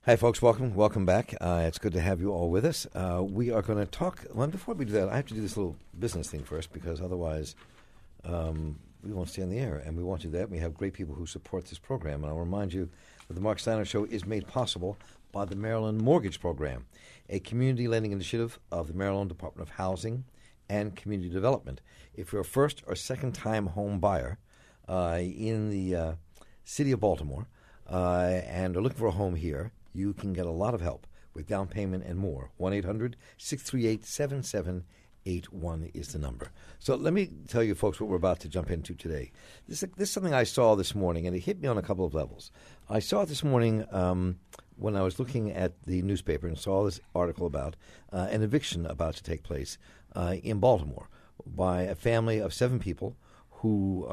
Hi, folks. Welcome back. It's good to have you all with us. We are going to talk. Well, before we do that, I have to do this little business thing first because otherwise we won't stay on the air, and we won't do that. We have great people who support this program, and I'll remind you that the Mark Steiner Show is made possible by the Maryland Mortgage Program, a community lending initiative of the Maryland Department of Housing and Community Development. If you're a first or second-time home buyer in the city of Baltimore and are looking for a home here, you can get a lot of help with down payment and more. 1-800-638-7781 is the number. So let me tell you, folks, what we're about to jump into today. This is something I saw this morning, and it hit me on a couple of levels. I saw it this morning when I was looking at the newspaper and saw this article about an eviction about to take place in Baltimore by a family of 7 people who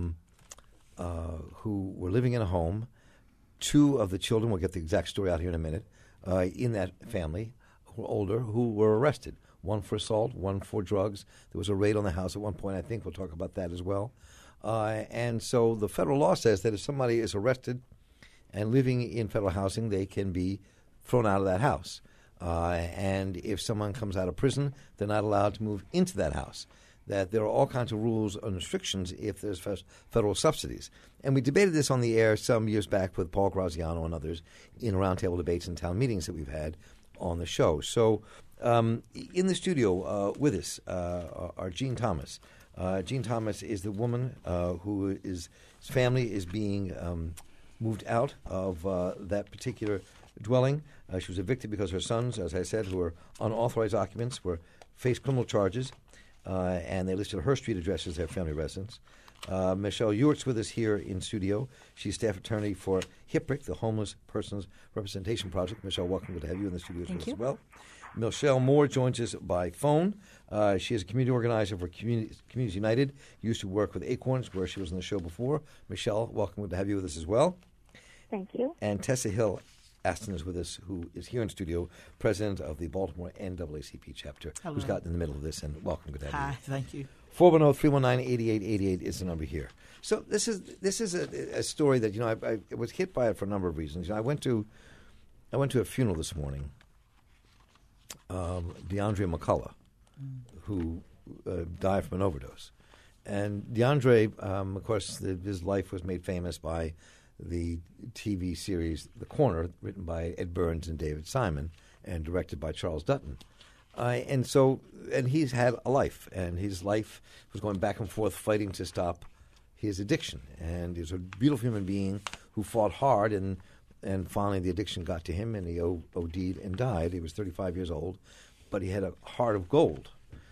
were living in a home. 2 of the children, we'll get the exact story out here in a minute, in that family, who were older, who were arrested. 1 for assault, 1 for drugs. There was a raid on the house at one point. I think we'll talk about that as well. And so the federal law says that if somebody is arrested and living in federal housing, they can be thrown out of that house. And if someone comes out of prison, they're not allowed to move into that house. That there are all kinds of rules and restrictions if there's federal subsidies. And we debated this on the air some years back with Paul Graziano and others in roundtable debates and town meetings that we've had on the show. So in the studio with us are Jean Thomas. Jean Thomas is the woman whose family is being moved out of that particular dwelling. She was evicted because her sons, as I said, who were unauthorized occupants, faced criminal charges. And they listed her street address as their family residence. Michelle Ewart's with us here in studio. She's staff attorney for HIPRIC, the Homeless Persons Representation Project. Michelle, welcome. Good to have you in the studio with us as well. Michelle Moore joins us by phone. She is a community organizer for Communities United. Used to work with Acorns, where she was on the show before. Michelle, welcome. Good to have you with us as well. Thank you. And Tessa Hill Aston is with us, who is here in studio, president of the Baltimore NAACP chapter. Hello. Who's gotten in the middle of this, and welcome. Good to have you. Hi, thank you. 410-319-8888 is the number here. So this is a story that I was hit by it for a number of reasons. I went to a funeral this morning. DeAndre McCullough, who died from an overdose, and DeAndre, of course, his life was made famous by the TV series The Corner, written by Ed Burns and David Simon and directed by Charles Dutton. And he's had a life, and his life was going back and forth fighting to stop his addiction. And he was a beautiful human being who fought hard, and finally the addiction got to him, and he OD'd and died. He was 35 years old, but he had a heart of gold.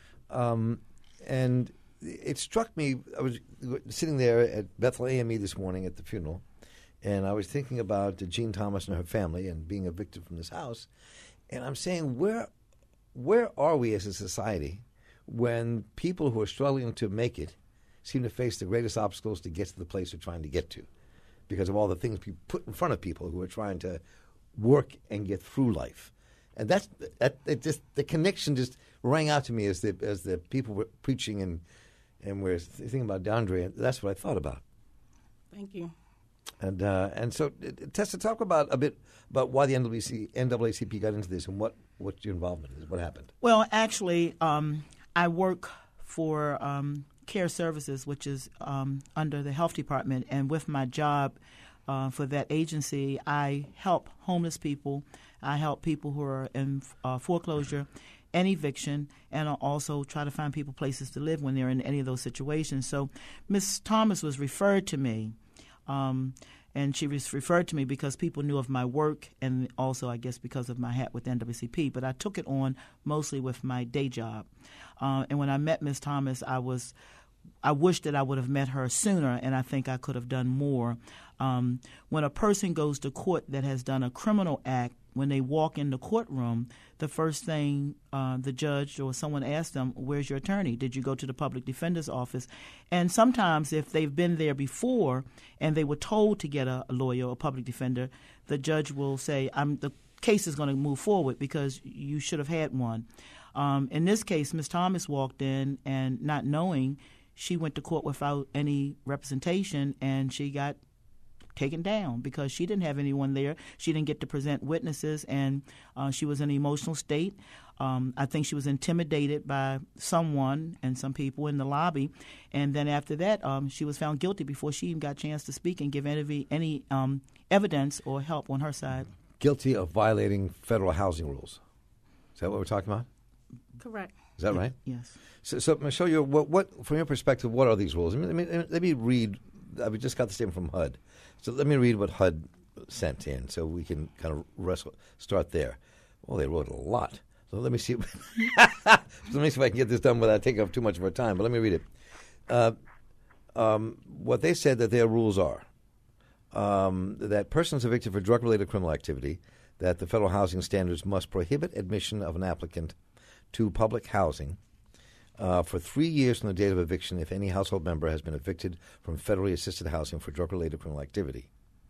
And it struck me, I was sitting there at Bethel AME this morning at the funeral, and I was thinking about Jean Thomas and her family and being evicted from this house. And I'm saying, where are we as a society when people who are struggling to make it seem to face the greatest obstacles to get to the place they're trying to get to because of all the things we put in front of people who are trying to work and get through life? And the connection just rang out to me as the people were preaching and we're thinking about DeAndre. That's what I thought about. Thank you. And so, Tessa, talk a bit about why the NAACP got into this and what your involvement is. What happened? Well, actually, I work for Care Services, which is under the health department, and with my job for that agency, I help homeless people. I help people who are in foreclosure and eviction, and I also try to find people places to live when they're in any of those situations. So Ms. Thomas was referred to me. And she was referred to me because people knew of my work and also, I guess, because of my hat with NAACP. But I took it on mostly with my day job. And when I met Ms. Thomas, I wish that I would have met her sooner, and I think I could have done more. When a person goes to court that has done a criminal act, when they walk in the courtroom, the first thing the judge or someone asks them, where's your attorney? Did you go to the public defender's office? And sometimes if they've been there before and they were told to get a lawyer or a public defender, the judge will say, the case is going to move forward because you should have had one. In this case, Ms. Thomas walked in and not knowing, she went to court without any representation, and she got taken down because she didn't have anyone there. She didn't get to present witnesses, and she was in an emotional state. I think she was intimidated by someone and some people in the lobby. And then after that, she was found guilty before she even got a chance to speak and give any evidence or help on her side. Guilty of violating federal housing rules. Is that what we're talking about? Correct. Is that right? Yes. So Michelle, what from your perspective, what are these rules? Let me read. We just got the statement from HUD. So let me read what HUD sent in so we can kind of start there. Well, they wrote a lot. So let me see. Let me see if I can get this done without taking up too much of our time. But let me read it. What they said that their rules are that persons evicted for drug-related criminal activity, that the federal housing standards must prohibit admission of an applicant to public housing for 3 years from the date of eviction if any household member has been evicted from federally assisted housing for drug-related criminal activity.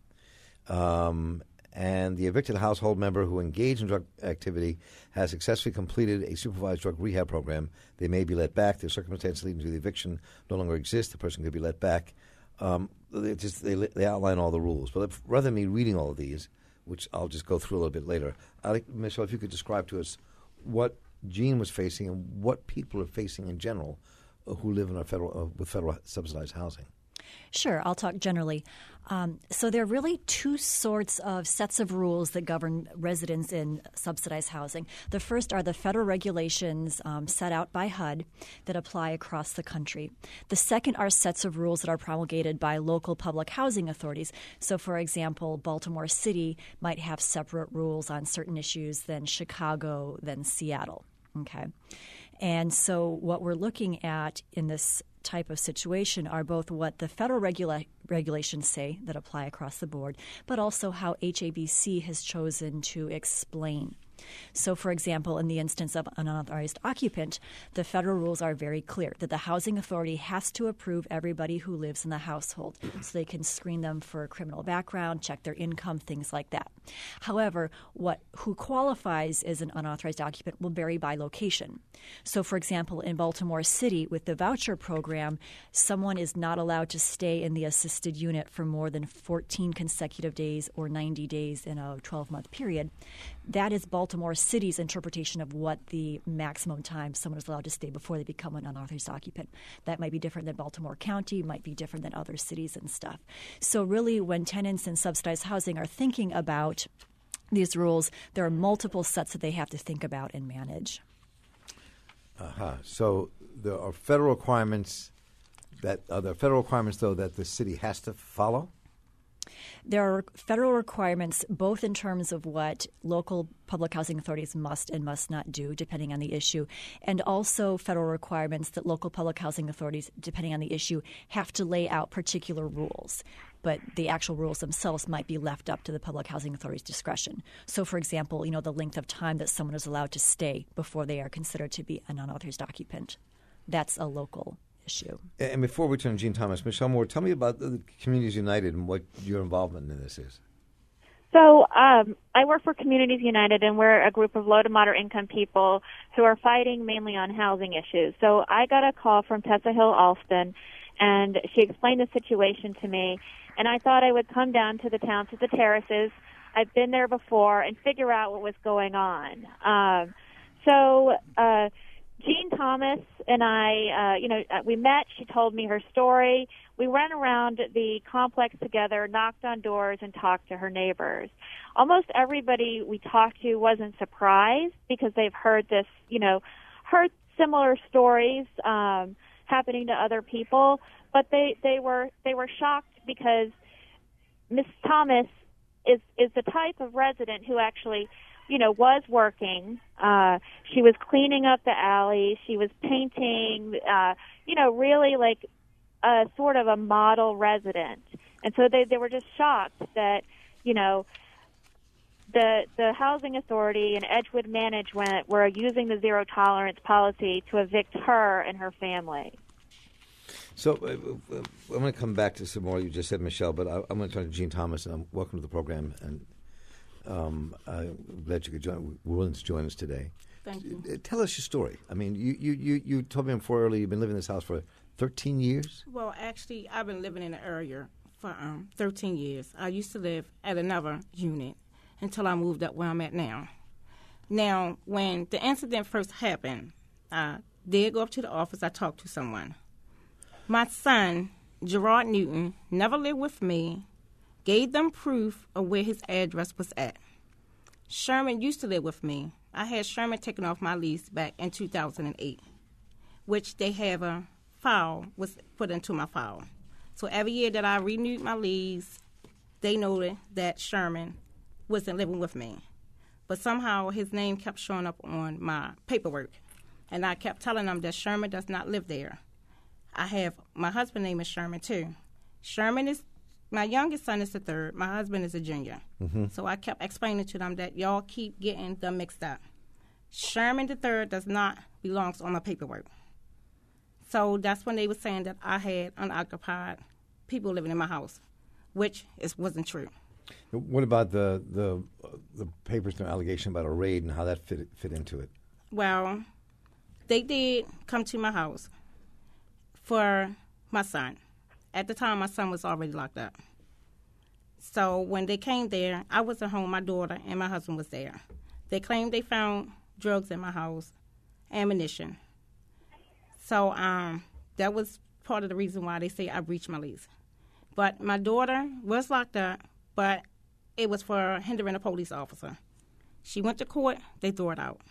And the evicted household member who engaged in drug activity has successfully completed a supervised drug rehab program. They may be let back. The circumstances leading to the eviction no longer exist. The person could be let back. They outline all the rules. But rather than me reading all of these, which I'll just go through a little bit later, Michelle, if you could describe to us what Jean was facing and what people are facing in general who live in our with federal subsidized housing. Sure, I'll talk generally. So there are really two sorts of sets of rules that govern residents in subsidized housing. The first are the federal regulations set out by HUD that apply across the country. The second are sets of rules that are promulgated by local public housing authorities. So, for example, Baltimore City might have separate rules on certain issues than Chicago, than Seattle. Okay, and so what we're looking at in this type of situation are both what the federal regulations say that apply across the board, but also how HABC has chosen to explain. So, for example, in the instance of an unauthorized occupant, the federal rules are very clear that the housing authority has to approve everybody who lives in the household so they can screen them for a criminal background, check their income, things like that. However, who qualifies as an unauthorized occupant will vary by location. So, for example, in Baltimore City with the voucher program, someone is not allowed to stay in the assisted unit for more than 14 consecutive days or 90 days in a 12-month period. That is Baltimore City's interpretation of what the maximum time someone is allowed to stay before they become an unauthorized occupant. That might be different than Baltimore County, might be different than other cities and stuff. So really, when tenants in subsidized housing are thinking about these rules, there are multiple sets that they have to think about and manage. So there are federal requirements though, that the city has to follow? There are federal requirements both in terms of what local public housing authorities must and must not do, depending on the issue, and also federal requirements that local public housing authorities, depending on the issue, have to lay out particular rules. But the actual rules themselves might be left up to the public housing authority's discretion. So, for example, the length of time that someone is allowed to stay before they are considered to be an unauthorized occupant. That's a local issue. And before we turn to Jean Thomas, Michelle Moore, tell me about the Communities United and what your involvement in this is. So I work for Communities United, and we're a group of low to moderate income people who are fighting mainly on housing issues. So I got a call from Tessa Hill Alston, and she explained the situation to me, and I thought I would come down to the town, to the terraces. I've been there before, and figure out what was going on. Jean Thomas and I, we met. She told me her story. We ran around the complex together, knocked on doors, and talked to her neighbors. Almost everybody we talked to wasn't surprised because they've heard this, heard similar stories happening to other people, but they were shocked because Miss Thomas is the type of resident who actually was working. She was cleaning up the alley. She was painting, really like a sort of a model resident. And so they were just shocked that, the housing authority and Edgewood Management were using the zero tolerance policy to evict her and her family. So I'm going to come back to some more you just said, Michelle, but I'm going to turn to Jean Thomas, and welcome to the program. And I'm glad you could willing to join us today. Thank you. Tell us your story. I mean, you told me before earlier you've been living in this house for 13 years? Well, actually, I've been living in the area for 13 years. I used to live at another unit until I moved up where I'm at now. Now, when the incident first happened, I did go up to the office. I talked to someone. My son, Gerard Newton, never lived with me, gave them proof of where his address was at. Sherman used to live with me. I had Sherman taken off my lease back in 2008, which they have a file, was put into my file. So every year that I renewed my lease, they noted that Sherman wasn't living with me. But somehow his name kept showing up on my paperwork. And I kept telling them that Sherman does not live there. I have, my husband's name is Sherman too. Sherman is, my youngest son is the third. My husband is a junior. Mm-hmm. So I kept explaining to them that y'all keep getting them mixed up. Sherman the third does not belong on my paperwork. So that's when they were saying that I had unoccupied people living in my house, which wasn't true. What about the papers, no allegation about a raid and how that fit into it? Well, they did come to my house for my son. At the time, my son was already locked up. So when they came there, I wasn't home. My daughter and my husband was there. They claimed they found drugs in my house, ammunition. So that was part of the reason why they say I breached my lease. But my daughter was locked up, but it was for hindering a police officer. She went to court, they threw it out.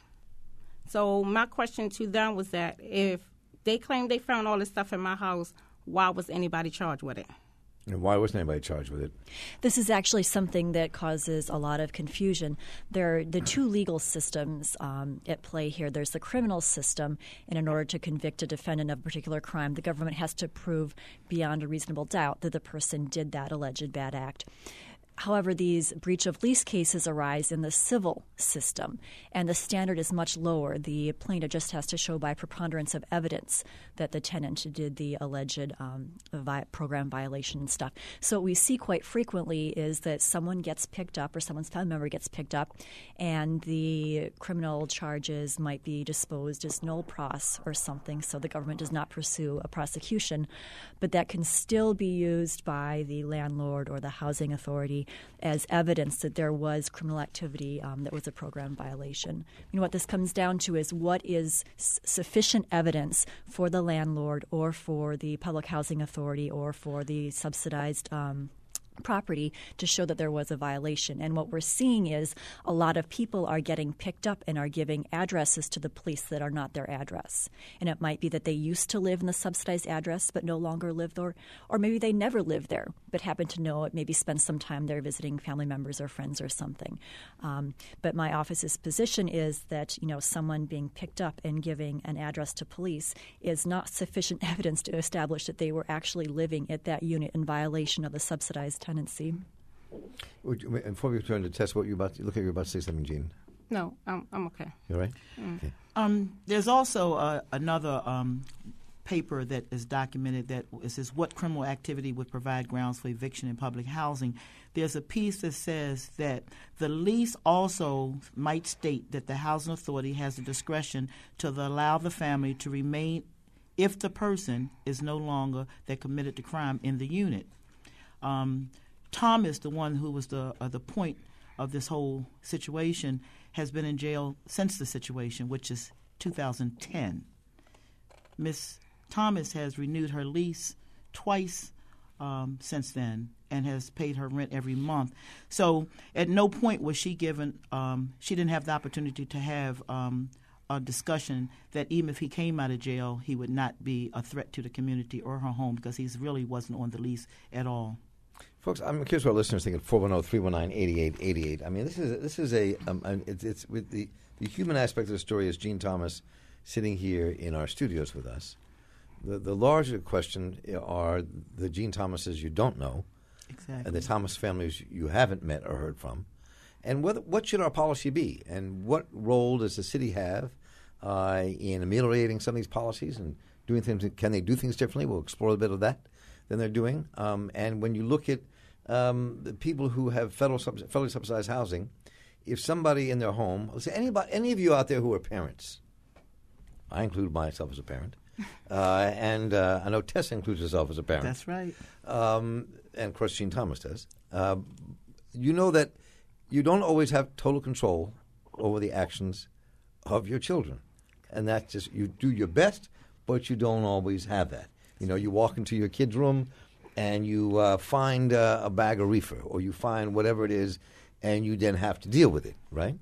So my question to them was that if they claimed they found all this stuff in my house, why was anybody charged with it? And why wasn't anybody charged with it? This is actually something that causes a lot of confusion. There are the two legal systems at play here. There's the criminal system, and in order to convict a defendant of a particular crime, the government has to prove beyond a reasonable doubt that the person did that alleged bad act. However, these breach of lease cases arise in the civil system, and the standard is much lower. The plaintiff just has to show by preponderance of evidence that the tenant did the alleged program violation and stuff. So what we see quite frequently is that someone gets picked up or someone's family member gets picked up, and the criminal charges might be disposed as null pros or something, so the government does not pursue a prosecution. But that can still be used by the landlord or the housing authority as evidence that there was criminal activity that was a program violation. You know, what this comes down to is what is sufficient evidence for the landlord or for the public housing authority or for the subsidized property to show that there was a violation. And what we're seeing is a lot of people are getting picked up and are giving addresses to the police that are not their address. And it might be that they used to live in the subsidized address but no longer live there, or maybe they never lived there but happen to know it, maybe spend some time there visiting family members or friends or something. But my office's position is that, you know, someone being picked up and giving an address to police is not sufficient evidence to establish that they were actually living at that unit in violation of the subsidized tenancy. Before we return to Tess, what you about to look like you're about to say something, Jean? No, I'm okay. You all right? Mm. Okay. There's also another paper that is documented that says what criminal activity would provide grounds for eviction in public housing. There's a piece that says that the lease also might state that the housing authority has the discretion to allow the family to remain if the person is no longer that committed the crime in the unit. Thomas, the one who was the point of this whole situation, has been in jail since the situation, which is 2010. Miss Thomas has renewed her lease twice since then and has paid her rent every month. So at no point was she given, she didn't have the opportunity to have a discussion that even if he came out of jail, he would not be a threat to the community or her home because he really wasn't on the lease at all. Folks, I'm curious what our listeners think at 410-319-8888. I mean, this is it's with the human aspect of the story is Jean Thomas sitting here in our studios with us. The larger question are the Jean Thomases you don't know, exactly, and the Thomas families you haven't met or heard from, and what should our policy be, and what role does the city have in ameliorating some of these policies and doing things? Can they do things differently? We'll explore a bit of that than they're doing. And when you look at the people who have federally subsidized housing, if somebody in their home, let's say any of you out there who are parents, I include myself as a parent, and I know Tessa includes herself as a parent. That's right. and of course Gene Thomas does, you know that you don't always have total control over the actions of your children. And that's just, you do your best, but you don't always have that. You know, you walk into your kid's room and you find a bag of reefer, or you find whatever it is, and you then have to deal with it, right?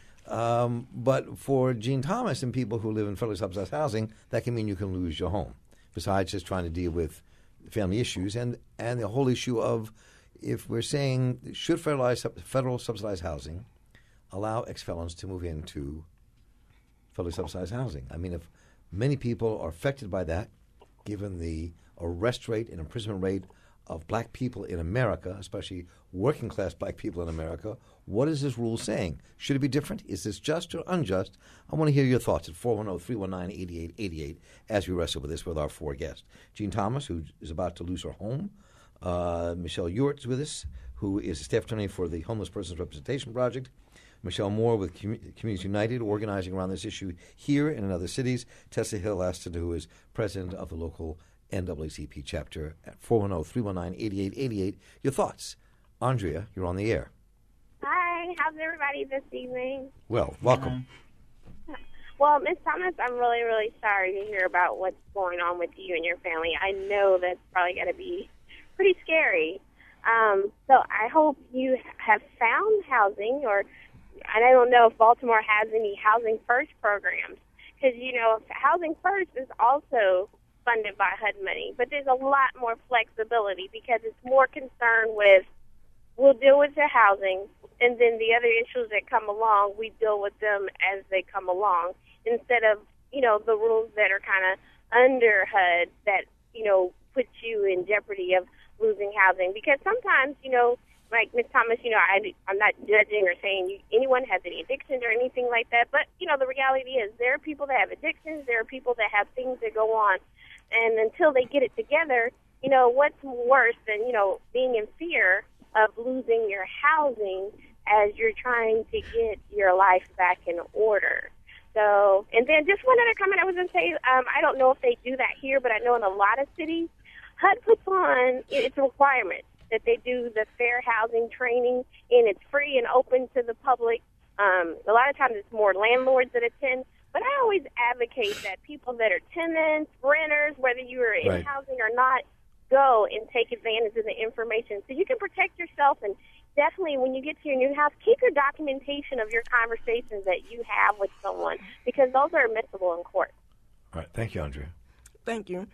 But for Gene Thomas and people who live in federally subsidized housing, that can mean you can lose your home, besides just trying to deal with family issues and the whole issue of, if we're saying, should federal subsidized housing allow ex-felons to move into federally subsidized housing? I mean, if many people are affected by that, given the arrest rate and imprisonment rate of black people in America, especially working-class black people in America, what is this rule saying? Should it be different? Is this just or unjust? I want to hear your thoughts at 410-319-8888 as we wrestle with this with our four guests. Gene Thomas, who is about to lose her home. Michelle Ewart with us, who is a staff attorney for the Homeless Persons Representation Project. Michelle Moore with Communities United, organizing around this issue here and in other cities. Tessa Hill Aston, who is president of the local NAACP chapter, at 410-319-8888. Your thoughts. Andrea, you're on the air. Hi, how's everybody this evening? Well, welcome. Well, Ms. Thomas, I'm really, really sorry to hear about what's going on with you and your family. I know that's probably going to be pretty scary. So I hope you have found housing, or I don't know if Baltimore has any Housing First programs, because, you know, Housing First is also funded by HUD money, but there's a lot more flexibility because it's more concerned with, we'll deal with the housing, and then the other issues that come along, we deal with them as they come along, instead of, you know, the rules that are kind of under HUD that, you know, put you in jeopardy of losing housing. Because sometimes, you know, like Ms. Thomas, you know, I'm not judging or saying anyone has any addictions or anything like that, but, you know, the reality is there are people that have addictions, there are people that have things that go on, and until they get it together, you know, what's worse than, you know, being in fear of losing your housing as you're trying to get your life back in order. So, and then just one other comment I was going to say, I don't know if they do that here, but I know in a lot of cities, HUD puts on, it's a requirement that they do the fair housing training, and it's free and open to the public. A lot of times it's more landlords that attend, but I always advocate that people that are tenants, renters, whether you are in housing or not, go and take advantage of the information so you can protect yourself. And definitely when you get to your new house, keep your documentation of your conversations that you have with someone, because those are admissible in court. All right. Thank you, Andrea. Thank you.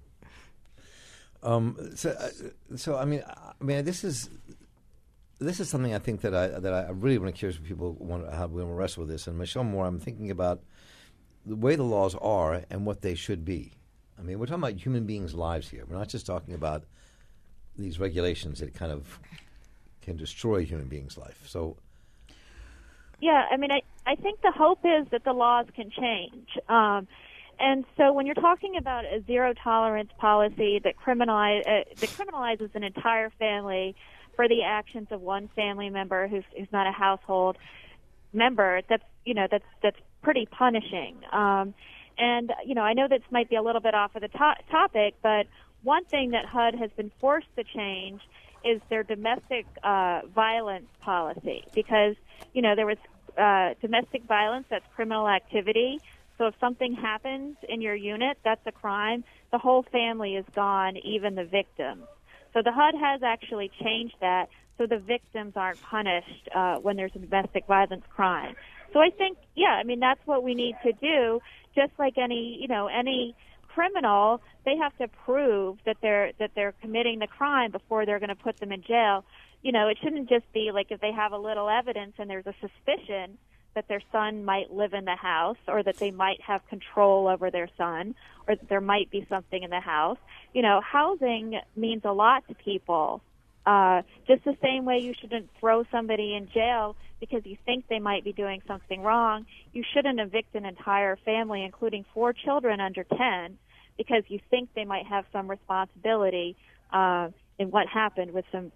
So I mean, this is something I think that I really want to curious if people want how we want to wrestle with this. And Michelle Moore, I'm thinking about the way the laws are and what they should be. I mean, we're talking about human beings' lives here. We're not just talking about these regulations that kind of can destroy human beings' life. So, yeah, I mean, I think the hope is that the laws can change. And so when you're talking about a zero-tolerance policy that criminalizes an entire family for the actions of one family member who's not a household member, that's pretty punishing. And, you know, I know this might be a little bit off of the topic, but one thing that HUD has been forced to change is their domestic violence policy, because, you know, there was domestic violence, that's criminal activity. So if something happens in your unit, that's a crime. The whole family is gone, even the victims. So the HUD has actually changed that so the victims aren't punished when there's a domestic violence crime. So I think, yeah, I mean, that's what we need to do. Just like any criminal, they have to prove that they're committing the crime before they're going to put them in jail. You know, it shouldn't just be like if they have a little evidence and there's a suspicion that their son might live in the house, or that they might have control over their son, or that there might be something in the house. You know, housing means a lot to people. Just the same way you shouldn't throw somebody in jail because you think they might be doing something wrong, you shouldn't evict an entire family, including 4 children under 10, because you think they might have some responsibility in what happened with some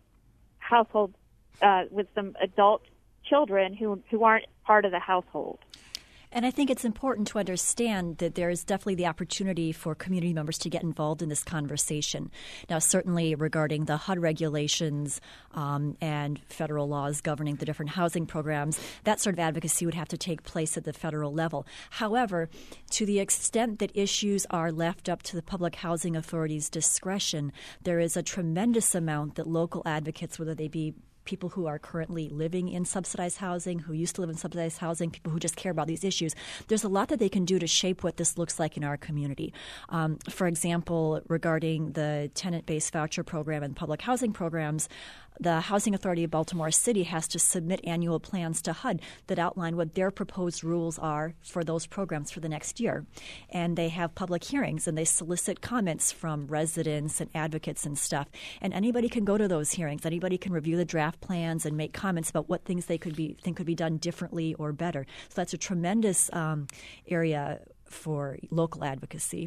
with some adult children who aren't part of the household. And I think it's important to understand that there is definitely the opportunity for community members to get involved in this conversation. Now, certainly regarding the HUD regulations and federal laws governing the different housing programs, that sort of advocacy would have to take place at the federal level. However, to the extent that issues are left up to the Public Housing Authority's discretion, there is a tremendous amount that local advocates, whether they be people who are currently living in subsidized housing, who used to live in subsidized housing, people who just care about these issues, there's a lot that they can do to shape what this looks like in our community. For example, regarding the tenant-based voucher program and public housing programs, the Housing Authority of Baltimore City has to submit annual plans to HUD that outline what their proposed rules are for those programs for the next year. And they have public hearings, and they solicit comments from residents and advocates and stuff. And anybody can go to those hearings. Anybody can review the draft plans and make comments about what things they think could be done differently or better. So that's a tremendous area for local advocacy.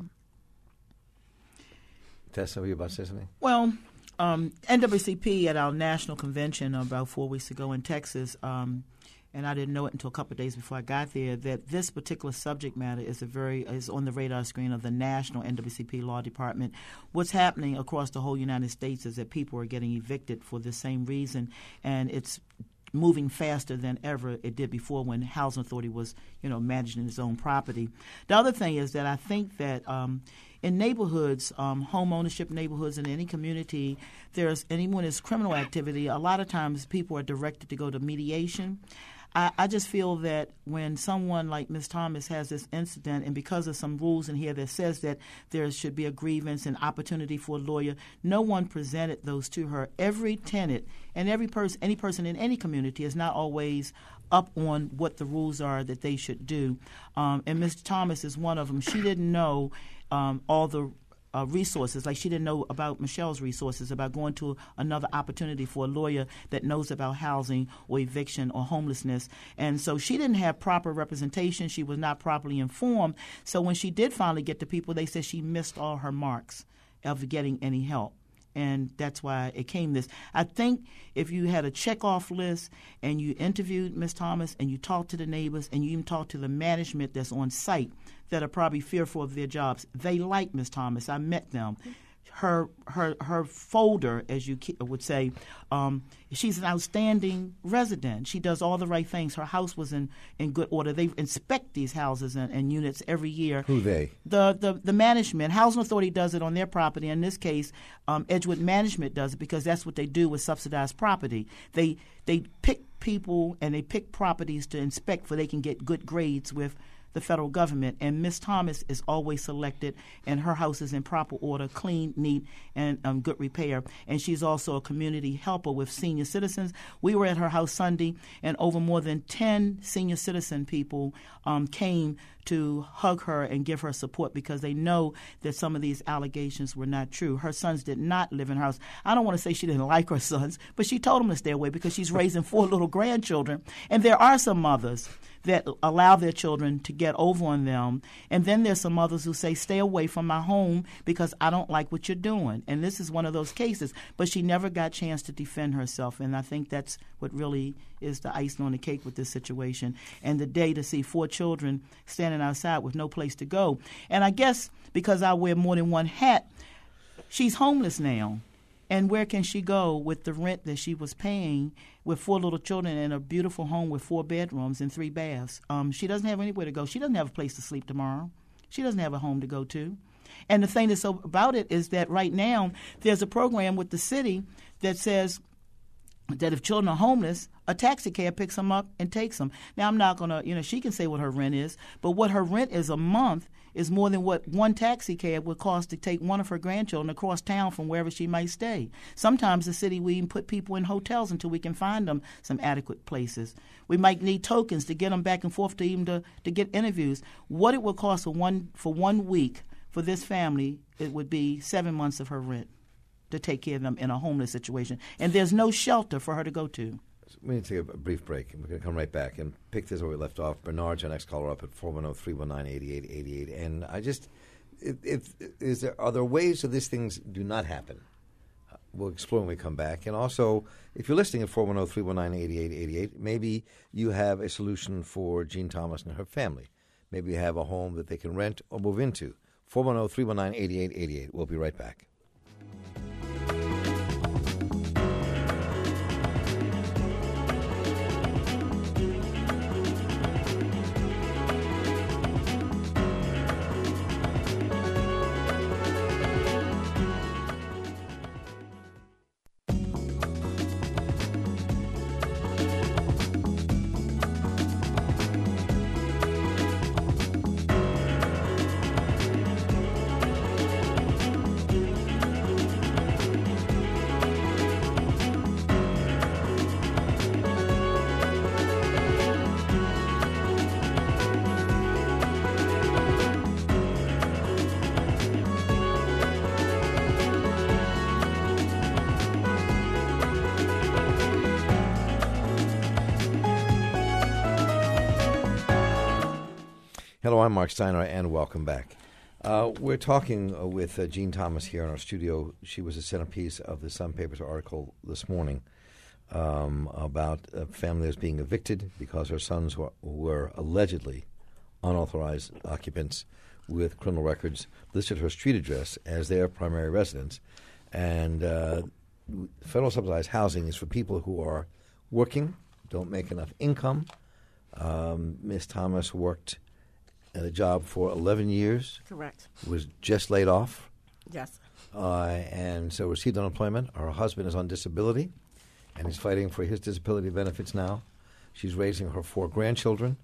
Tessa, were you about to say something? Well, NAACP at our national convention about 4 weeks ago in Texas, and I didn't know it until a couple of days before I got there, that this particular subject matter is on the radar screen of the national NAACP law department. What's happening across the whole United States is that people are getting evicted for the same reason, and it's moving faster than ever it did before when Housing Authority was, managing its own property. The other thing is that I think that in neighborhoods, home ownership neighborhoods in any community, when there's criminal activity, a lot of times people are directed to go to mediation. I just feel that when someone like Ms. Thomas has this incident, and because of some rules in here that says that there should be a grievance and opportunity for a lawyer, no one presented those to her. Every tenant and any person in any community is not always up on what the rules are that they should do. And Ms. Thomas is one of them. She didn't know all the resources. Like, she didn't know about Michelle's resources, about going to another opportunity for a lawyer that knows about housing or eviction or homelessness. And so she didn't have proper representation. She was not properly informed. So when she did finally get to people, they said she missed all her marks of getting any help. And that's why it came this. I think if you had a checkoff list and you interviewed Ms. Thomas and you talked to the neighbors and you even talked to the management that's on site that are probably fearful of their jobs, they like Ms. Thomas. I met them. Her folder, as you would say, she's an outstanding resident. She does all the right things. Her house was in good order. They inspect these houses and units every year. Who they? The management. Housing Authority does it on their property. In this case, Edgewood Management does it because that's what they do with subsidized property. They pick people and they pick properties to inspect so they can get good grades with the federal government, and Ms. Thomas is always selected, and her house is in proper order, clean, neat, and good repair. And she's also a community helper with senior citizens. We were at her house Sunday, and over more than 10 senior citizen people came to hug her and give her support because they know that some of these allegations were not true. Her sons did not live in her house. I don't want to say she didn't like her sons, but she told them to stay away because she's raising 4 little grandchildren. And there are some mothers that allow their children to get over on them. And then there's some mothers who say, stay away from my home because I don't like what you're doing. And this is one of those cases. But she never got a chance to defend herself. And I think that's what really is the icing on the cake with this situation. And the day to see 4 children standing outside with no place to go. And I guess because I wear more than one hat, she's homeless now. And where can she go with the rent that she was paying with 4 little children in a beautiful home with 4 bedrooms and 3 baths? She doesn't have anywhere to go. She doesn't have a place to sleep tomorrow. She doesn't have a home to go to. And the thing that's so about it is that right now there's a program with the city that says that if children are homeless, a taxi cab picks them up and takes them. Now, I'm not going to, she can say what her rent is, but what her rent is a month is more than what one taxi cab would cost to take one of her grandchildren across town from wherever she might stay. Sometimes the city will even put people in hotels until we can find them some adequate places. We might need tokens to get them back and forth to get interviews. What it would cost for 1 week for this family, it would be 7 months of her rent to take care of them in a homeless situation. And there's no shelter for her to go to. We need to take a brief break, and we're going to come right back and pick this where we left off. Bernard's our next caller up at 410-319-8888. And are there ways that these things do not happen? We'll explore when we come back. And also, if you're listening at 410-319-8888, maybe you have a solution for Jean Thomas and her family. maybe have a home that they can rent or move into. 410-319-8888. We'll be right back. Hello, I'm Mark Steiner, and welcome back. We're talking with Jean Thomas here in our studio. She was a centerpiece of the Sun Papers article this morning about a family that's being evicted because her sons were allegedly unauthorized occupants with criminal records, listed her street address as their primary residence. And federal subsidized housing is for people who are working, don't make enough income. Ms. Thomas worked at a job for 11 years. Correct. Was just laid off. Yes. And so received unemployment. Her husband is on disability and is fighting for his disability benefits now. She's raising her 4 grandchildren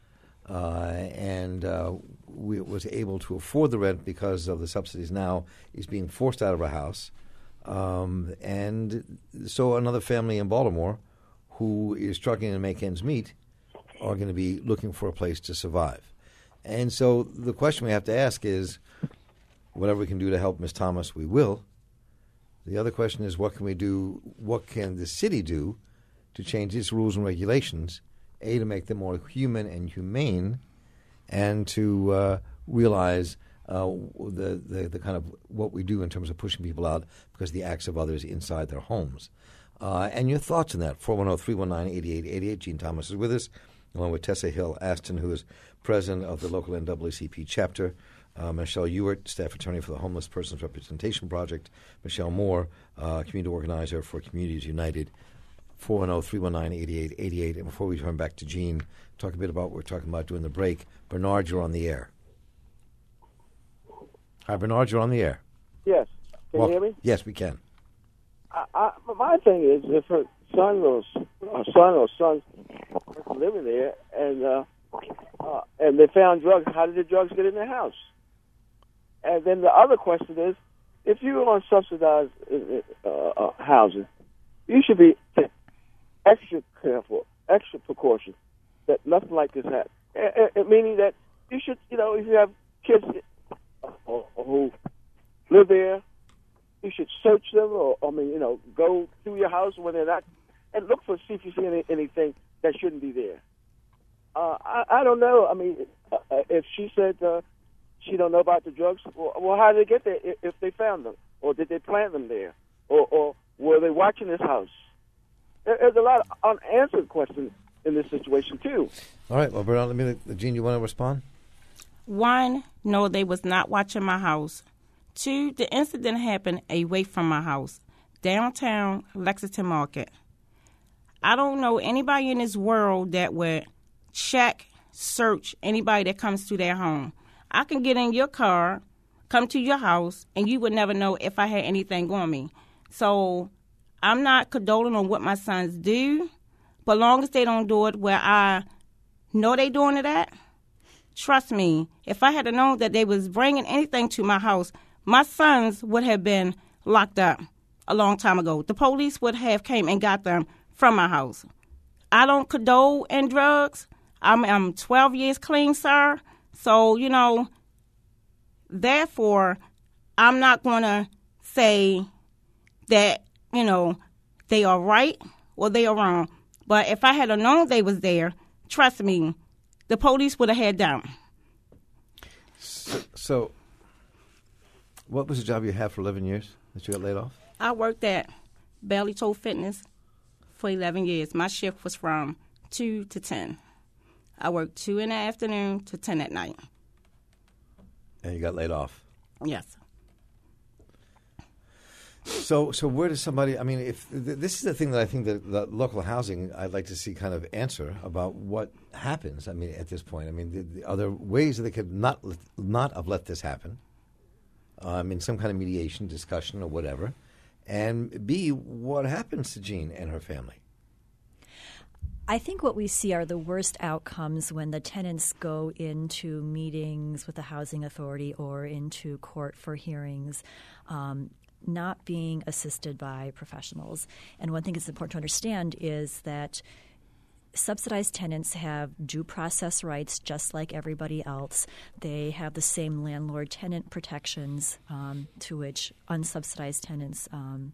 and was able to afford the rent because of the subsidies. Now is being forced out of her house. And so another family in Baltimore who is struggling to make ends meet are going to be looking for a place to survive. And so the question we have to ask is, whatever we can do to help Ms. Thomas, we will. The other question is, what can we do, what can the city do to change its rules and regulations, A, to make them more human and humane, and to realize the kind of what we do in terms of pushing people out because of the acts of others inside their homes. And your thoughts on that, 410-319-8888. Jean Thomas is with us, along with Tessa Hill Aston, who is president of the local NAACP chapter, Michelle Ewart, staff attorney for the Homeless Persons Representation Project, Michelle Moore, community organizer for Communities United, 410-319-8888. And before we turn back to Jean, talk a bit about what we're talking about during the break. Bernard, you're on the air. Hi, Bernard, you're on the air. Yes. Can you hear me? Yes, we can. My thing is, if her son or sons were living there and they found drugs, how did the drugs get in the house? And then the other question is, if you're on subsidized housing, you should be extra careful, extra precaution that nothing like this happens. Meaning that you should, if you have kids who live there, you should search them, go through your house when they're not, and look for see if you see anything that shouldn't be there. I don't know. I mean, if she said she don't know about the drugs, well, how did they get there if they found them? Or did they plant them there? Or were they watching this house? There's a lot of unanswered questions in this situation, too. All right. Well, Bernard, Jean, you want to respond? 1, no, they was not watching my house. 2, the incident happened away from my house, downtown Lexington Market. I don't know anybody in this world that would check, search anybody that comes to their home. I can get in your car, come to your house, and you would never know if I had anything on me. So I'm not condoling on what my sons do, but long as they don't do it where I know they doing it at, trust me, if I had known that they was bringing anything to my house, my sons would have been locked up a long time ago. The police would have came and got them from my house. I don't condone in drugs. I'm 12 years clean, sir. So, therefore, I'm not going to say that, they are right or they are wrong. But if I had known they was there, trust me, the police would have had them. So, what was the job you had for 11 years that you got laid off? I worked at Belly Toe Fitness for 11 years. My shift was from 2 to 10. I worked 2 in the afternoon to 10 at night. And you got laid off. Yes. So where does somebody? I mean, if this is the thing that I think that the local housing, I'd like to see kind of answer about what happens. I mean, at this point, I mean, are there ways that they could not have let this happen? In some kind of mediation, discussion, or whatever. And B, what happens to Jean and her family? I think what we see are the worst outcomes when the tenants go into meetings with the housing authority or into court for hearings, not being assisted by professionals. And one thing that's important to understand is that subsidized tenants have due process rights just like everybody else. They have the same landlord-tenant protections to which unsubsidized tenants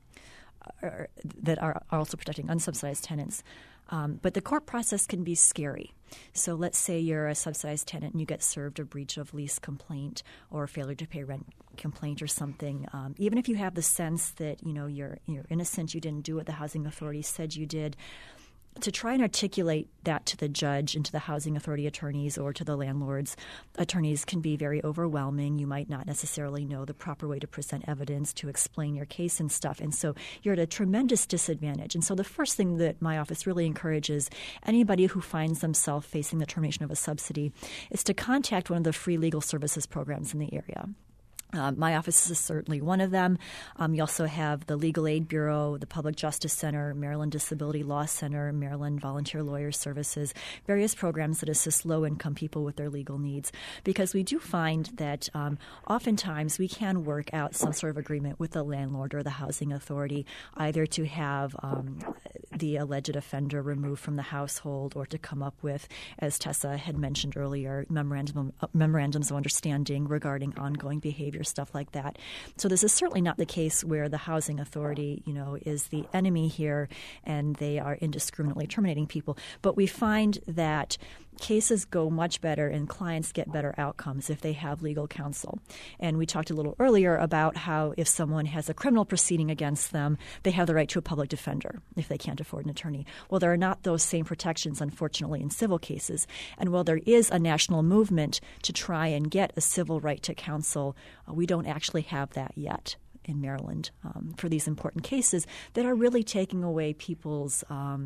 that are also protecting unsubsidized tenants. But the court process can be scary. So let's say you're a subsidized tenant and you get served a breach of lease complaint or a failure to pay rent complaint or something. Even if you have the sense that you're innocent, you didn't do what the housing authority said you did, to try and articulate that to the judge and to the housing authority attorneys or to the landlord's attorneys can be very overwhelming. You might not necessarily know the proper way to present evidence to explain your case and stuff. And so you're at a tremendous disadvantage. And so the first thing that my office really encourages anybody who finds themselves facing the termination of a subsidy is to contact one of the free legal services programs in the area. My office is certainly one of them. You also have the Legal Aid Bureau, the Public Justice Center, Maryland Disability Law Center, Maryland Volunteer Lawyer Services, various programs that assist low-income people with their legal needs. Because we do find that oftentimes we can work out some sort of agreement with the landlord or the housing authority, either to have the alleged offender removed from the household or to come up with, as Tessa had mentioned earlier, memorandums of understanding regarding ongoing behavior, stuff like that. So this is certainly not the case where the housing authority, is the enemy here and they are indiscriminately terminating people. But we find that cases go much better and clients get better outcomes if they have legal counsel. And we talked a little earlier about how if someone has a criminal proceeding against them, they have the right to a public defender if they can't afford an attorney. Well, there are not those same protections, unfortunately, in civil cases. And while there is a national movement to try and get a civil right to counsel, we don't actually have that yet in Maryland for these important cases that are really taking away people's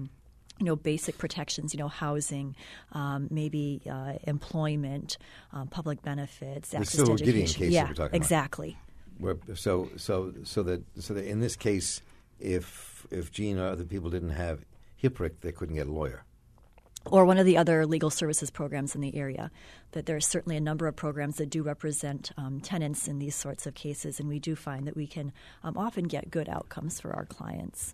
basic protections, housing, maybe employment, public benefits, access to education. Gideon case that we're talking exactly. About. So that in this case, if Jean or other people didn't have HIPRIC, they couldn't get a lawyer. Or one of the other legal services programs in the area. That there are certainly a number of programs that do represent tenants in these sorts of cases, and we do find that we can often get good outcomes for our clients.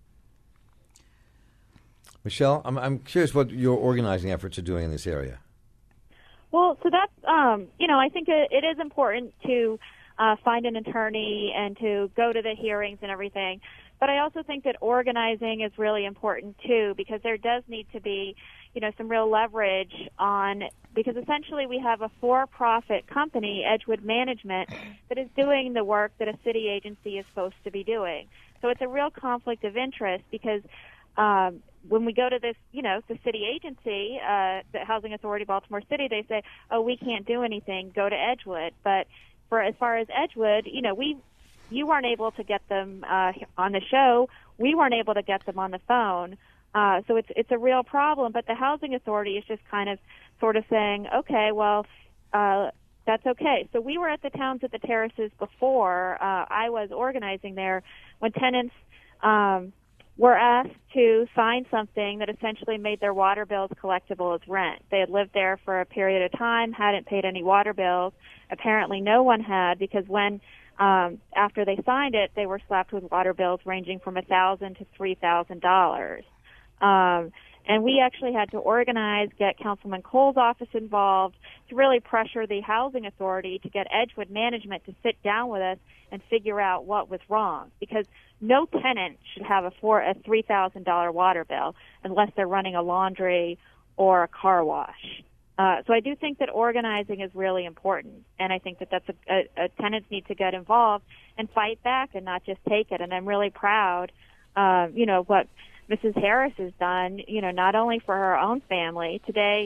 Michelle, I'm curious what your organizing efforts are doing in this area. Well, so that's, I think it is important to find an attorney and to go to the hearings and everything. But I also think that organizing is really important, too, because there does need to be, some real leverage because essentially we have a for-profit company, Edgewood Management, that is doing the work that a city agency is supposed to be doing. So it's a real conflict of interest because when we go to this, the city agency, the Housing Authority of Baltimore City, they say, oh, we can't do anything, go to Edgewood. But as far as Edgewood, you weren't able to get them on the show. We weren't able to get them on the phone. So it's a real problem. But the Housing Authority is just kind of sort of saying, okay, well, that's okay. So we were at the Towns at the Terraces before I was organizing there when tenants were asked to sign something that essentially made their water bills collectible as rent. They had lived there for a period of time, hadn't paid any water bills. Apparently no one had because when after they signed it, they were slapped with water bills ranging from $1,000 to $3,000. And we actually had to organize, get Councilman Cole's office involved to really pressure the Housing Authority to get Edgewood Management to sit down with us and figure out what was wrong. Because no tenant should have a $3,000 water bill unless they're running a laundry or a car wash. So I do think that organizing is really important, and I think that that's tenants need to get involved and fight back and not just take it. And I'm really proud, what Mrs. Harris has done, not only for her own family. Today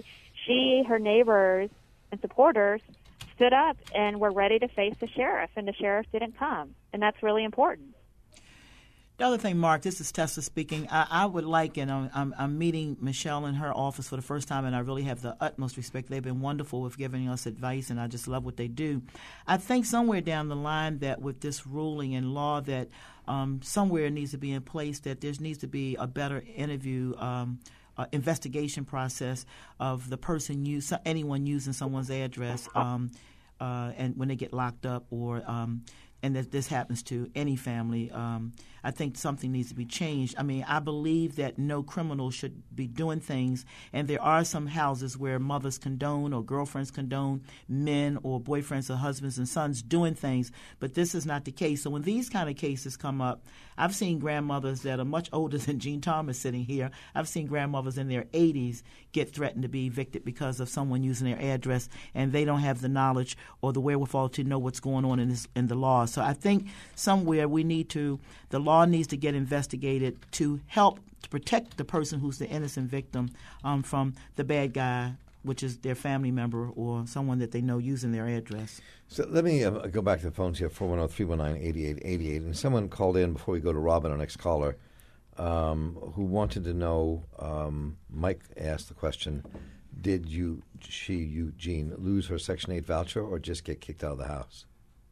her neighbors, and supporters stood up and were ready to face the sheriff, and the sheriff didn't come. And that's really important. The other thing, Mark, this is Tessa speaking. I would like, and I'm meeting Michelle in her office for the first time, and I really have the utmost respect. They've been wonderful with giving us advice, and I just love what they do. I think somewhere down the line that with this ruling and law that somewhere needs to be in place, that there needs to be a better interview investigation process of the person anyone using someone's address and when they get locked up or and that this happens to any family. I think something needs to be changed. I mean, I believe that no criminal should be doing things, and there are some houses where mothers condone or girlfriends condone men or boyfriends or husbands and sons doing things, but this is not the case. So when these kind of cases come up, I've seen grandmothers that are much older than Jean Thomas sitting here. I've seen grandmothers in their 80s get threatened to be evicted because of someone using their address, and they don't have the knowledge or the wherewithal to know what's going on in the law. So I think somewhere the law needs to get investigated to help to protect the person who's the innocent victim from the bad guy, which is their family member or someone that they know using their address. So let me go back to the phones here, 410-319-8888. And someone called in before we go to Robin, our next caller, who wanted to know, Mike asked the question, did Eugene, lose her Section 8 voucher or just get kicked out of the house?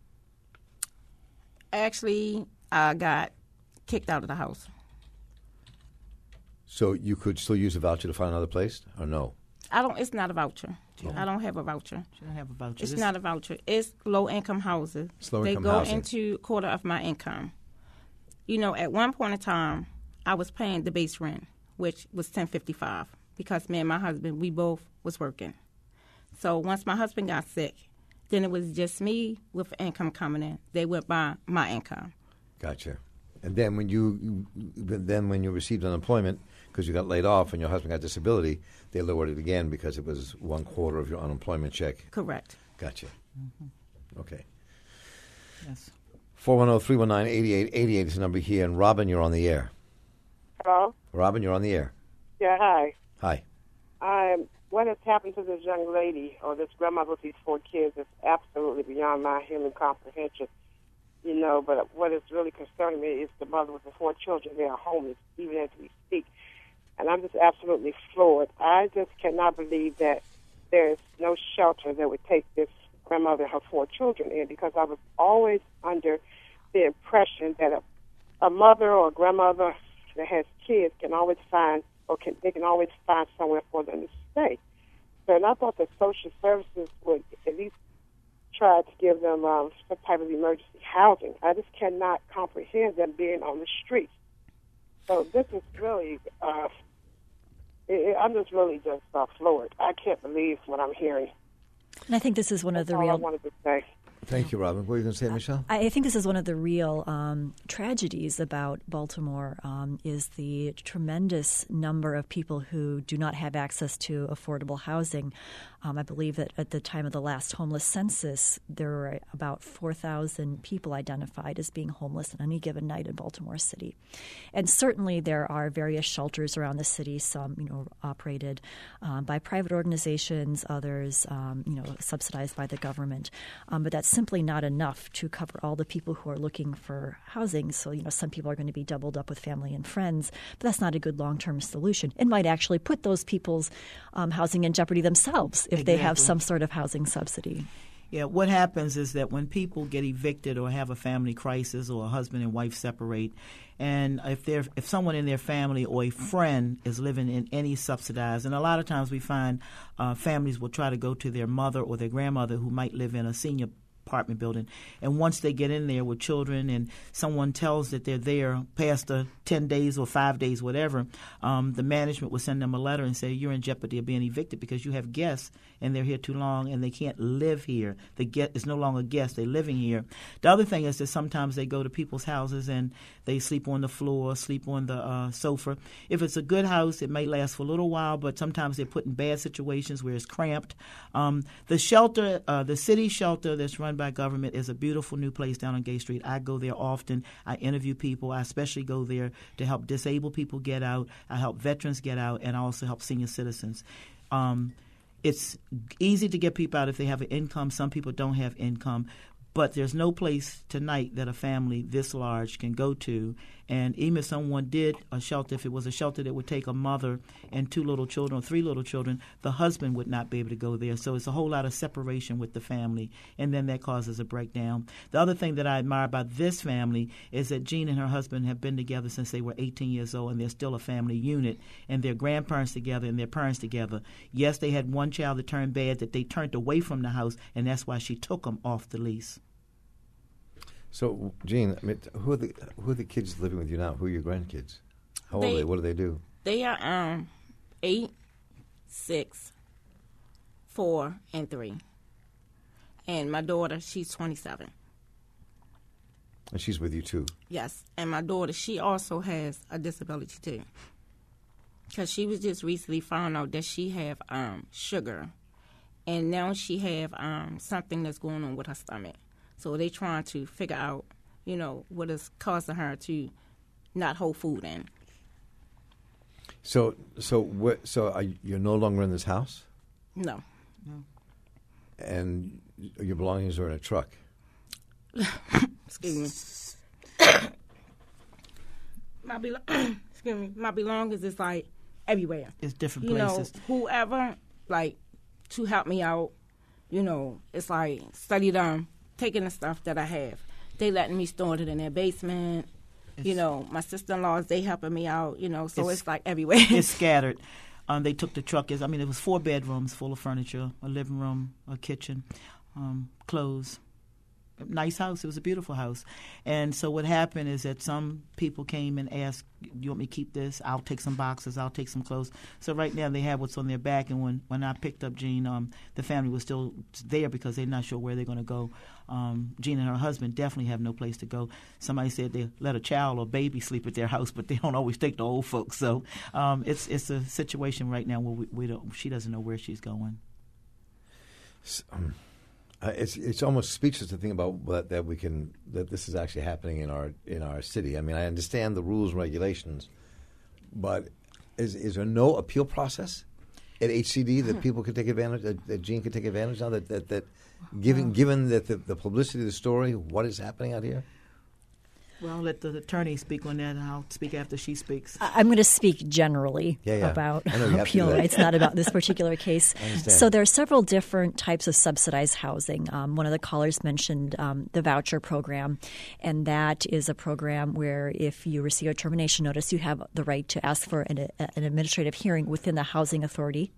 Actually, I got kicked out of the house. So you could still use a voucher to find another place, or no? It's not a voucher. I don't have a voucher. She don't have a voucher. It's not a voucher. It's low-income houses. They go into quarter of my income. You know, at one point in time, I was paying the base rent, which was $10.55, because me and my husband, we both was working. So once my husband got sick, then it was just me with income coming in. They went by my income. Gotcha. And then when you received unemployment because you got laid off and your husband got disability, they lowered it again because it was 1/4 of your unemployment check. Correct. Gotcha. Mm-hmm. Okay. Yes. 410-319-8888 is the number here. And Robin, you're on the air. Hello? Robin, you're on the air. Yeah, hi. Hi. What has happened to this young lady or this grandmother with these 4 kids is absolutely beyond my human comprehension. You know, but what is really concerning me is the mother with the 4 children. They are homeless even as we speak. And I'm just absolutely floored. I just cannot believe that there is no shelter that would take this grandmother and her 4 children in, because I was always under the impression that a mother or a grandmother that has kids can always find they can always find somewhere for them to stay. So, and I thought that social services would at least try to give them some type of emergency housing. I just cannot comprehend them being on the streets. So this is really, I'm just really floored. I can't believe what I'm hearing. And I think this is one of the That's all real. I wanted to say. Thank you, Robin. What were you going to say, Michelle? I think this is one of the real tragedies about Baltimore is the tremendous number of people who do not have access to affordable housing. I believe that at the time of the last homeless census, there were about 4,000 people identified as being homeless on any given night in Baltimore City. And certainly there are various shelters around the city, some operated by private organizations, others subsidized by the government. But that's simply not enough to cover all the people who are looking for housing. So, some people are going to be doubled up with family and friends, but that's not a good long-term solution. It might actually put those people's housing in jeopardy themselves if they have some sort of housing subsidy. Yeah, what happens is that when people get evicted or have a family crisis or a husband and wife separate, and if someone in their family or a friend is living in any subsidized, and a lot of times we find families will try to go to their mother or their grandmother who might live in a senior apartment building, and once they get in there with children and someone tells that they're there past the 10 days or 5 days, whatever, the management will send them a letter and say, you're in jeopardy of being evicted because you have guests and they're here too long and they can't live here. The guest is no longer guests, they're living here. The other thing is that sometimes they go to people's houses and they sleep on the floor, sleep on the sofa. If it's a good house, it may last for a little while, but sometimes they're put in bad situations where it's cramped. The shelter, the city shelter that's run by government is a beautiful new place down on Gay Street. I go there often. I interview people. I especially go there to help disabled people get out. I help veterans get out, and I also help senior citizens. It's easy to get people out if they have an income. Some people don't have income. But there's no place tonight that a family this large can go to. And even if someone did a shelter, if it was a shelter that would take a mother and 2 little children or 3 little children, the husband would not be able to go there. So it's a whole lot of separation with the family, and then that causes a breakdown. The other thing that I admire about this family is that Jean and her husband have been together since they were 18 years old, and they're still a family unit, and their grandparents together and their parents together. Yes, they had one child that turned bad that they turned away from the house, and that's why she took them off the lease. So, Jean, I mean, who are the kids living with you now? Who are your grandkids? How old are they? What do they do? They are 8, 6, 4, and 3. And my daughter, she's 27. And she's with you too? Yes. And my daughter, she also has a disability too. Because she was just recently found out that she have sugar. And now she have something that's going on with her stomach. So they trying to figure out, what is causing her to not hold food in. So you're no longer in this house? No. And your belongings are in a truck? Excuse me. My belongings is like everywhere. It's different places. Whoever to help me out, it's like study them. Taking the stuff that I have. They letting me store it in their basement. My sister-in-laws, they helping me out, so it's like everywhere. It's scattered. They took the truck. It was 4 bedrooms full of furniture, a living room, a kitchen, clothes. Nice house. It was a beautiful house. And so what happened is that some people came and asked, you want me to keep this? I'll take some boxes. I'll take some clothes. So right now they have what's on their back. And when I picked up Jean, the family was still there because they're not sure where they're going to go. Jean and her husband definitely have no place to go. Somebody said they let a child or baby sleep at their house, but they don't always take the old folks. So it's a situation right now where she doesn't know where she's going. It's almost speechless to think about that this is actually happening in our city. I mean, I understand the rules and regulations, but is there no appeal process at HCD that people could take advantage, that Jean could take advantage of? That given that the publicity of the story, what is happening out here? Well, I'll let the attorney speak on that, and I'll speak after she speaks. I'm going to speak generally about appeal rights, not about this particular case. So there are several different types of subsidized housing. One of the callers mentioned the voucher program, and that is a program where if you receive a termination notice, you have the right to ask for an administrative hearing within the housing authority.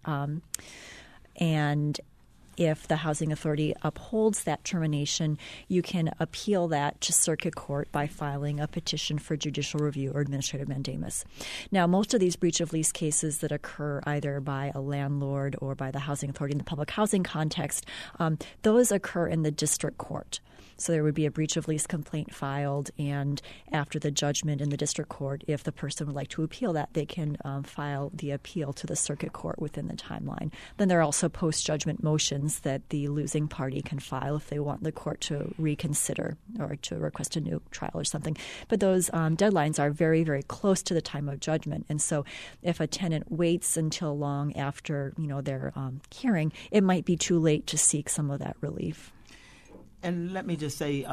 And if the housing authority upholds that termination, you can appeal that to circuit court by filing a petition for judicial review or administrative mandamus. Now, most of these breach of lease cases that occur either by a landlord or by the housing authority in the public housing context, those occur in the district court. So there would be a breach of lease complaint filed, and after the judgment in the district court, if the person would like to appeal that, they can file the appeal to the circuit court within the timeline. Then there are also post-judgment motions that the losing party can file if they want the court to reconsider or to request a new trial or something. But those deadlines are very, very close to the time of judgment. And so if a tenant waits until long after their hearing, it might be too late to seek some of that relief. And let me just say,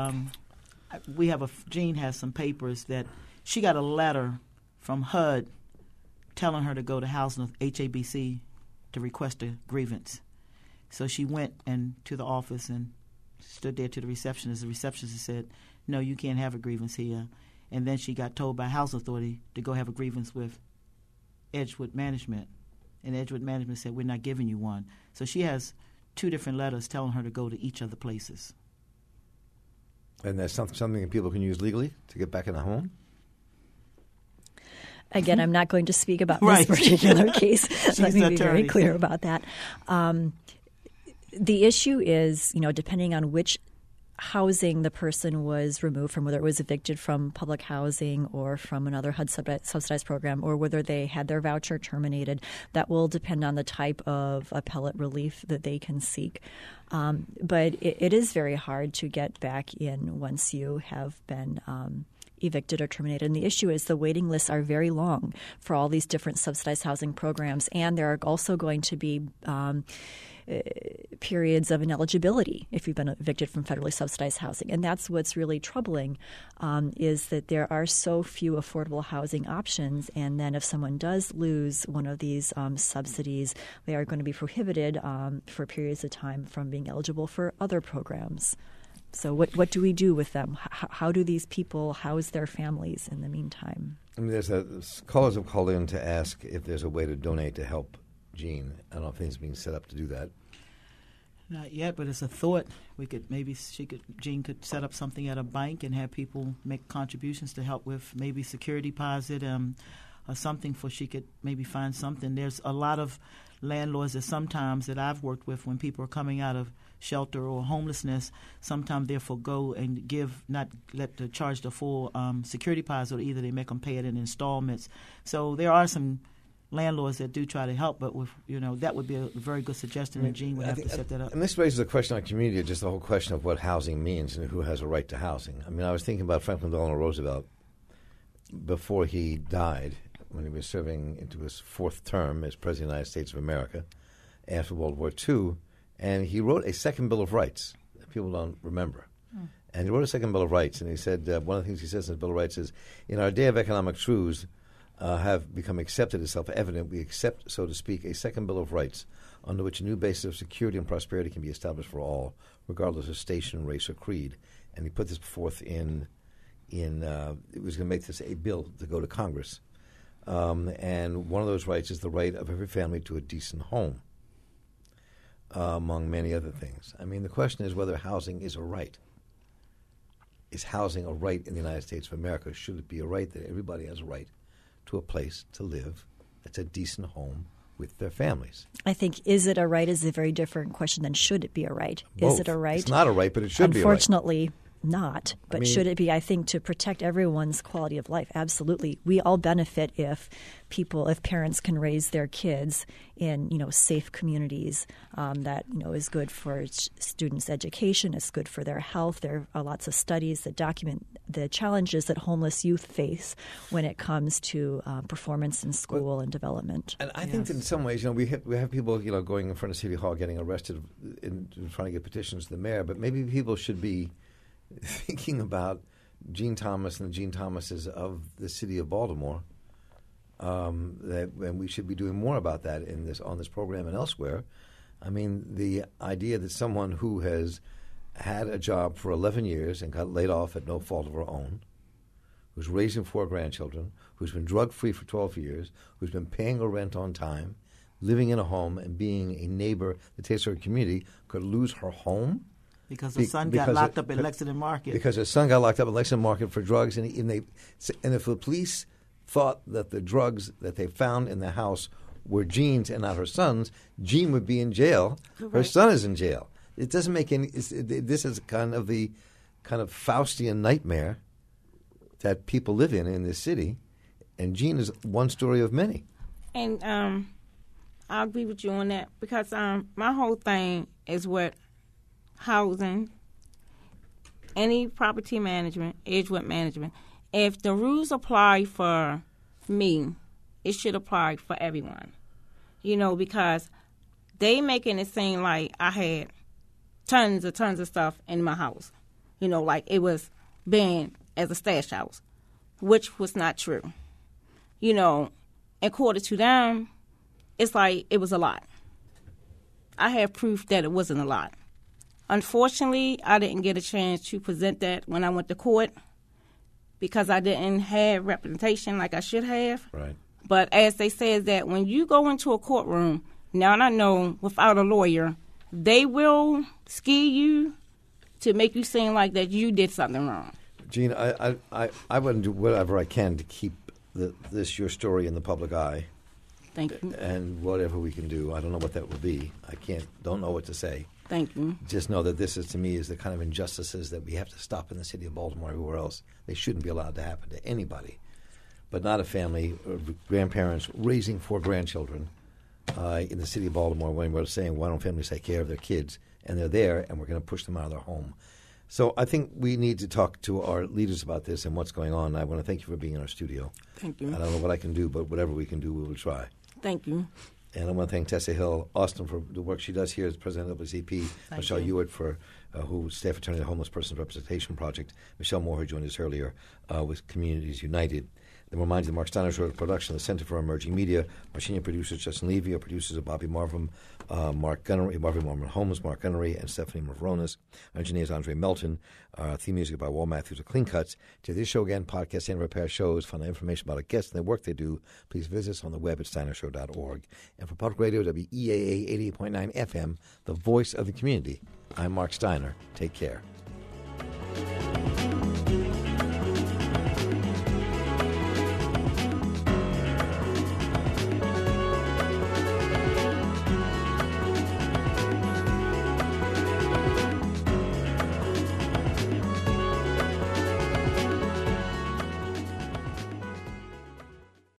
Jean has some papers that she got a letter from HUD telling her to go to HABC to request a grievance. So she went to the office and stood there to the receptionist. The receptionist said, no, you can't have a grievance here. And then she got told by Housing Authority to go have a grievance with Edgewood Management. And Edgewood Management said, we're not giving you one. So she has 2 different letters telling her to go to each of the places. And that's something that people can use legally to get back in a home? Again, I'm not going to speak about this particular case. Let me be very clear about that. The issue is, depending on which housing the person was removed from, whether it was evicted from public housing or from another HUD subsidized program, or whether they had their voucher terminated, that will depend on the type of appellate relief that they can seek. But it is very hard to get back in once you have been evicted or terminated. And the issue is the waiting lists are very long for all these different subsidized housing programs, and there are also going to be periods of ineligibility if you've been evicted from federally subsidized housing. And that's what's really troubling, is that there are so few affordable housing options. And then if someone does lose one of these subsidies, they are going to be prohibited for periods of time from being eligible for other programs. So what do we do with them? How do these people house their families in the meantime? I mean, callers have called in to ask if there's a way to donate to help Jean. I don't know if things being set up to do that. Not yet, but it's a thought. Jean could set up something at a bank and have people make contributions to help with maybe security deposit or something, for she could maybe find something. There's a lot of landlords that I've worked with, when people are coming out of shelter or homelessness, sometimes they forgo and charge the full security deposit, or either they make them pay it in installments. So there are some landlords that do try to help, but that would be a very good suggestion, and Jean would have to set that up. And this raises a question on community, just the whole question of what housing means and who has a right to housing. I mean, I was thinking about Franklin Delano Roosevelt before he died, when he was serving into his fourth term as President of the United States of America after World War II, and he wrote a Second Bill of Rights that people don't remember. And he wrote a Second Bill of Rights, and he said, one of the things he says in the Bill of Rights is, in our day of economic truths, have become accepted as self-evident, we accept, so to speak, a second Bill of Rights under which a new basis of security and prosperity can be established for all, regardless of station, race, or creed. And he put this forth it was going to make this a bill to go to Congress. And one of those rights is the right of every family to a decent home, among many other things. I mean, the question is whether housing is a right. Is housing a right in the United States of America? Should it be a right that everybody has a right to a place to live that's a decent home with their families? I think, is it a right is a very different question than should it be a right. Both. Is it a right? It's not a right, but it should be a right. Unfortunately, not. But should it be? I think to protect everyone's quality of life, absolutely. We all benefit if parents can raise their kids in safe communities. That is good for students' education. It's good for their health. There are lots of studies that document the challenges that homeless youth face when it comes to performance in school and development. And I think that in some ways, we have people going in front of City Hall getting arrested in trying to get petitions to the mayor. But maybe people should be thinking about Jean Thomas and the Jean Thomases of the city of Baltimore, and we should be doing more about that on this program and elsewhere. I mean, the idea that someone who has had a job for 11 years and got laid off at no fault of her own, who's raising 4 grandchildren, who's been drug-free for 12 years, who's been paying her rent on time, living in a home and being a neighbor that takes her community, could lose her home because her son got locked up in Lexington Market. Because her son got locked up in Lexington Market for drugs, and if the police thought that the drugs that they found in the house were Jean's and not her son's, Jean would be in jail. Correct. Her son is in jail. It doesn't make any. This is kind of Faustian nightmare that people live in this city, and Jean is one story of many. And I agree with you on that, because my whole thing is what housing, any property management, Edgewood management. If the rules apply for me, it should apply for everyone. Because they making it seem like I had tons of stuff in my house. Like it was banned as a stash house, which was not true. According to them, it's like it was a lot. I have proof that it wasn't a lot. Unfortunately, I didn't get a chance to present that when I went to court because I didn't have representation like I should have. Right. But as they said that when you go into a courtroom, now I know without a lawyer, they will ski you to make you seem like that you did something wrong. Jean, I wouldn't do whatever I can to keep your story in the public eye. Thank you. And whatever we can do, I don't know what that will be. Don't know what to say. Thank you. Just know that this is, to me, is the kind of injustices that we have to stop in the city of Baltimore or everywhere else. They shouldn't be allowed to happen to anybody, but not a family or grandparents raising 4 grandchildren in the city of Baltimore when we're saying, why don't families take care of their kids? And they're there, and we're going to push them out of their home. So I think we need to talk to our leaders about this and what's going on. I want to thank you for being in our studio. Thank you. I don't know what I can do, but whatever we can do, we will try. Thank you. And I want to thank Tessa Hill Austin for the work she does here as president of WCP, Michelle Hewitt for who's staff attorney at the Homeless Persons Representation Project, Michelle Moore, who joined us earlier with Communities United. Then reminds you, the Mark Steiner Show production, the Center for Emerging Media. Our senior producers, Justin Levy. Our producers are Bobby Marvin, Mark Gunnery, Marvin Marvin Holmes, Mark Gunnery, and Stephanie Mavronis. Our engineer is Andre Melton. Theme music by Wal Matthews of Clean Cuts. To this show again, podcast and repair shows. Find out information about our guests and the work they do. Please visit us on the web at steinershow.org. And for Public Radio, WEAA 88.9 FM, the voice of the community, I'm Mark Steiner. Take care.